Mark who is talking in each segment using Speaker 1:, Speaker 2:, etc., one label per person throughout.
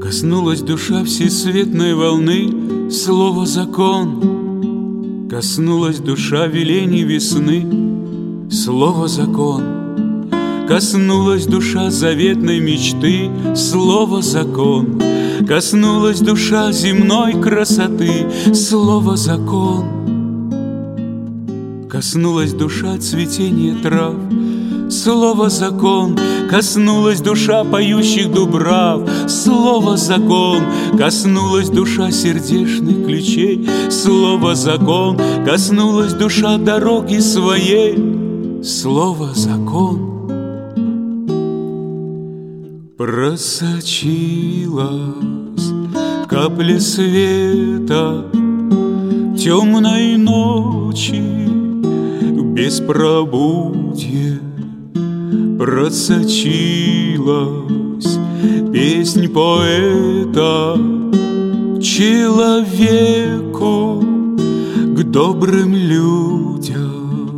Speaker 1: Коснулась душа всесветной волны слова «закон». Коснулась душа велений весны слова «закон». Коснулась душа заветной мечты слова «закон». Коснулась душа земной красоты слова «закон». Коснулась душа цветения трав слово «закон». Коснулась душа поющих дубрав слово «закон». Коснулась душа сердечных ключей слово «закон». Коснулась душа дороги своей слово «закон». Просочилась капля света темной ночи беспробудье. Просочилась песнь поэта к человеку, к добрым людям.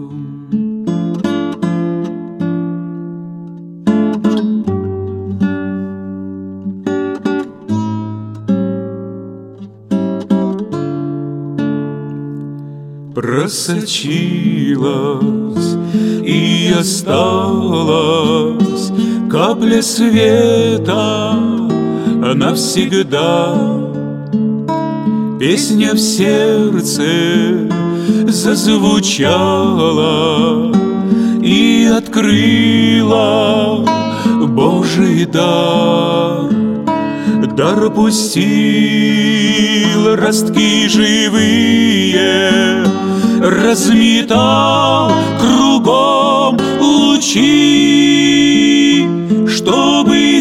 Speaker 1: Просочилась и осталась капля света навсегда. Песня в сердце зазвучала и открыла Божий дар. Дар пустил ростки живые, разметал кругом лучи, чтобы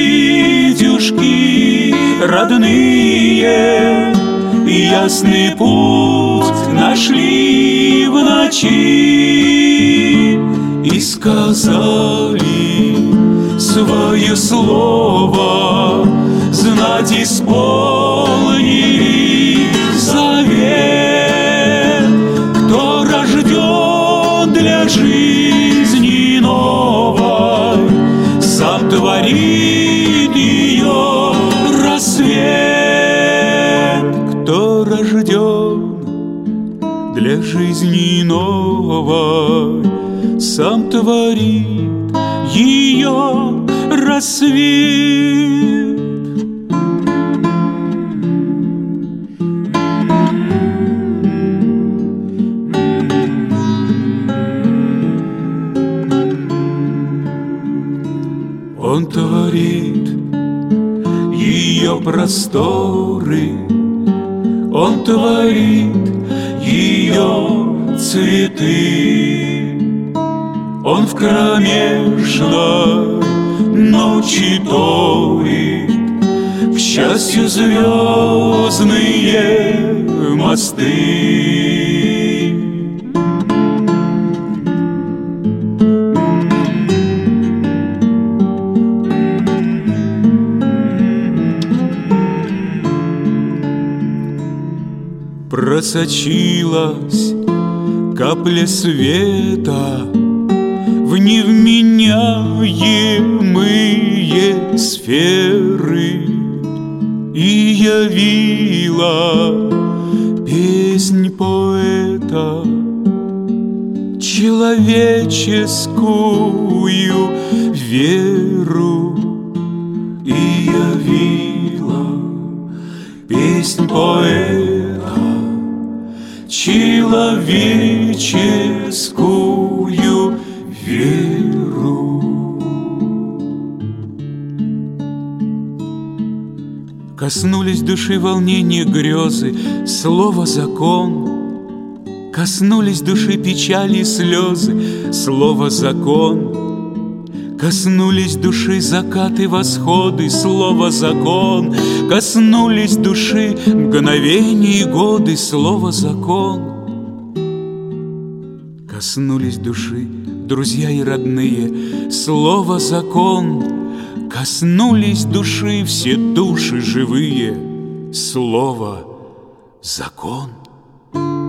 Speaker 1: детюшки родные ясный путь нашли в ночи и сказали свое слово, знать исполнили завет. Кто рожден для жизни новой, сам творит ее рассвет. Кто рожден для жизни новой, сам творит ее рассвет. Он творит ее просторы, он творит ее цветы. Он в кромешной ночи тоит, к счастью, звездные мосты. Просочилась капля света в невменяемые сферы и явила песнь поэта человеческую веру. И явила песнь поэта человеческую веру. Коснулись души волнения грезы слова «закон». Коснулись души печали и слезы слова «закон». Коснулись души закаты, восходы слова «закон». Коснулись души мгновения и годы слова «закон». Коснулись души друзья и родные слова «закон». Коснулись души все души живые слова «закон».